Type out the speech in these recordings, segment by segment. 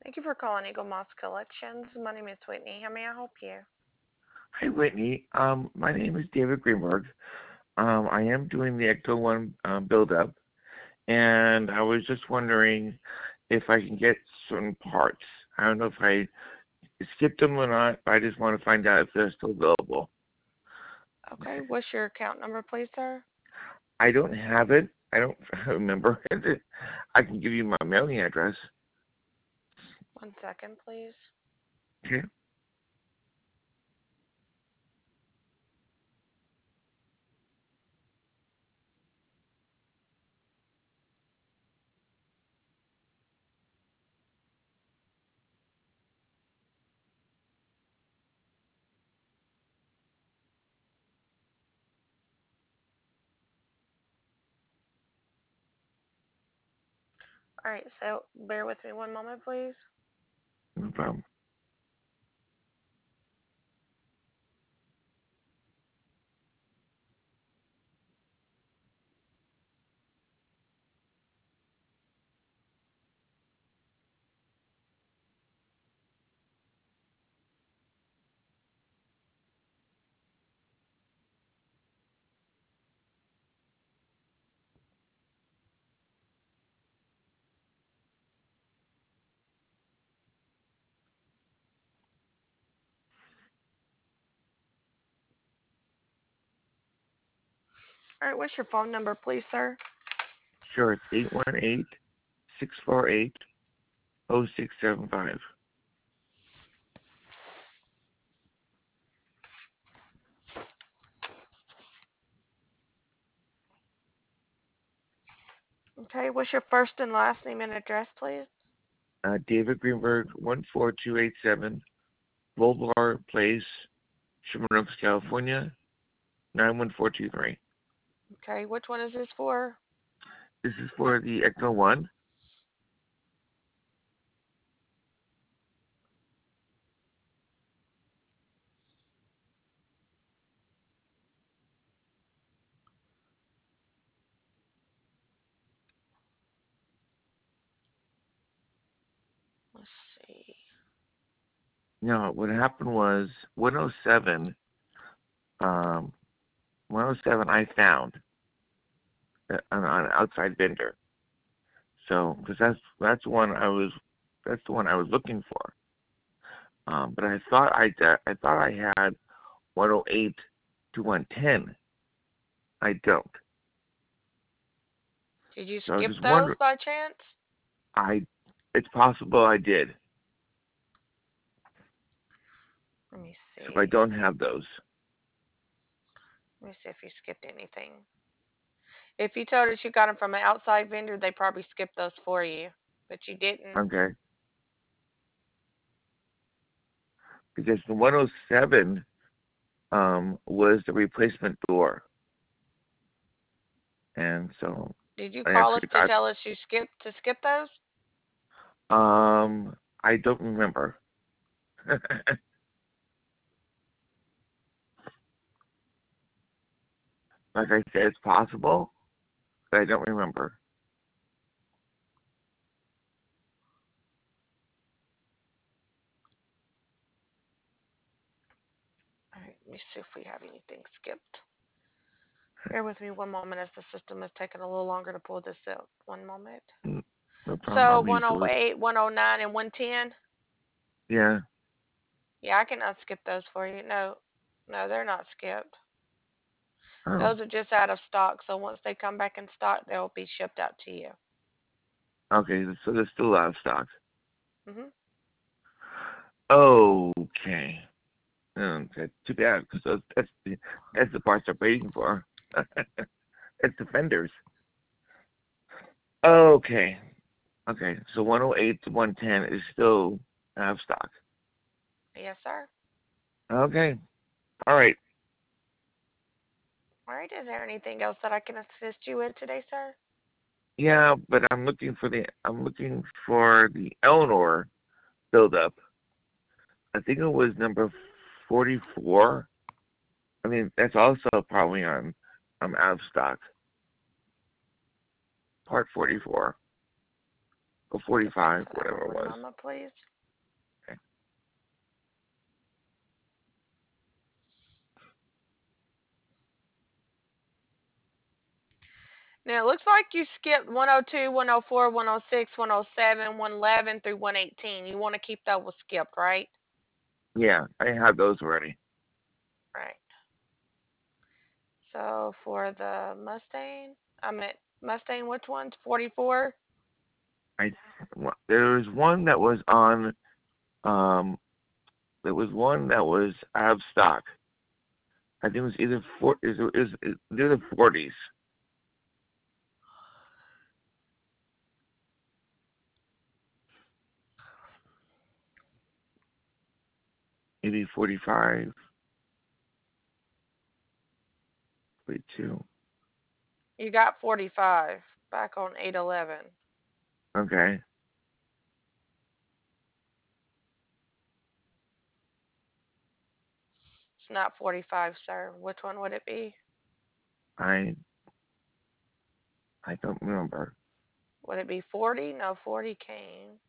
Thank you for calling Eagle Moss Collections. My name is Whitney. How may I help you? Hi, Whitney. My name is David Greenberg. I am doing the Ecto One build-up, and I was just wondering if I can get certain parts. I don't know if I skipped them or not, but I just want to find out if they're still available. Okay, what's your account number, please, sir? I don't have it. I don't remember it. I can give you my mailing address. 1 second, please. Okay. All right, so bear with me 1 moment, please. No problem. All right, what's your phone number, please, sir? Sure, it's 818-648-0675. Okay, what's your first and last name and address, please? David Greenberg, 14287 Boulevard Place, Sherman Oaks, California, 91423. Okay, which one is this for? This is for the Ecto One. Let's see. No, what happened was 107. 107 I found on an outside vendor. So, because that's the one I was looking for. But I thought I had 108 to 110. I don't. Did you So I was skip just those wondering. by chance? I It's possible I did. Let me So I see. don't have those. Let me see if you skipped anything. If you told us you got them from an outside vendor, they probably skipped those for you, but you didn't. Okay. Because the 107 was the replacement door, and so Did you I call us actually to got. tell us you skip those? I don't remember. Like I said, it's possible, but I don't remember. All right, let me see if we have anything skipped. Bear with me 1 moment as the system is taking a little longer to pull this up. 1 moment. Mm, No problem. So I'm used to it. 108, 109, and 110. Yeah. Yeah, I can unskip those for you. No, no, they're not skipped. Oh. Those are just out of stock. So once they come back in stock, they'll be shipped out to you. Okay. So they're still out of stock. Hmm. Okay. Okay. Too bad, because that's the parts I'm waiting for. It's the fenders. Okay. Okay. So 108 to 110 is still out of stock. Yes, sir. Okay. All right. All right. Is there anything else that I can assist you with today, sir? Yeah, but I'm looking for the Eleanor buildup. I think it was number 44. I mean, that's also probably on out of stock. Part 44. or I can fix 45, that. whatever it One was. moment, please. Okay. Now it looks like you skipped 102, 104, 106, 107, 111 through 118. You want to keep those skipped, right? Yeah, I have those already. Right. So for the Mustang, I meant Mustang, which one's 44? I there was one that was on um there was one that was out of stock. I think it was either near the 40s, maybe 45, 42. You got 45 back on 811. Okay. It's not 45, sir. Which one would it be? I I don't remember. Would it be 40? No, 40 came.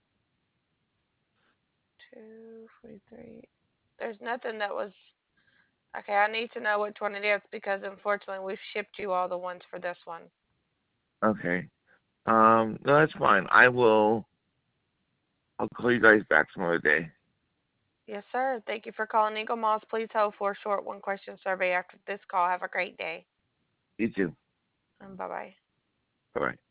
2, 43. There's nothing that was. Okay, I need to know which one it is because unfortunately we've shipped you all the ones for this one. Okay. No, that's fine. I'll call you guys back some other day. Yes, sir. Thank you for calling Eagle Moss. Please hold for a short one question survey after this call. Have a great day. You too. And bye bye. Bye bye.